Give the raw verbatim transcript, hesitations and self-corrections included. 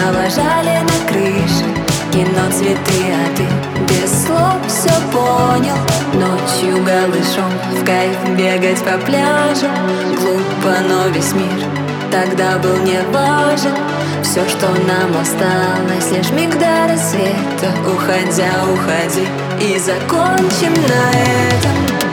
провожали на крыше, кино, цветы, а ты без слов все понял. Ночью голышом в кайф бегать по пляжу. Глупо, но весь мир тогда был не важен. Все, что нам осталось, лишь миг до рассвета. Уходя, уходи, и закончим на этом.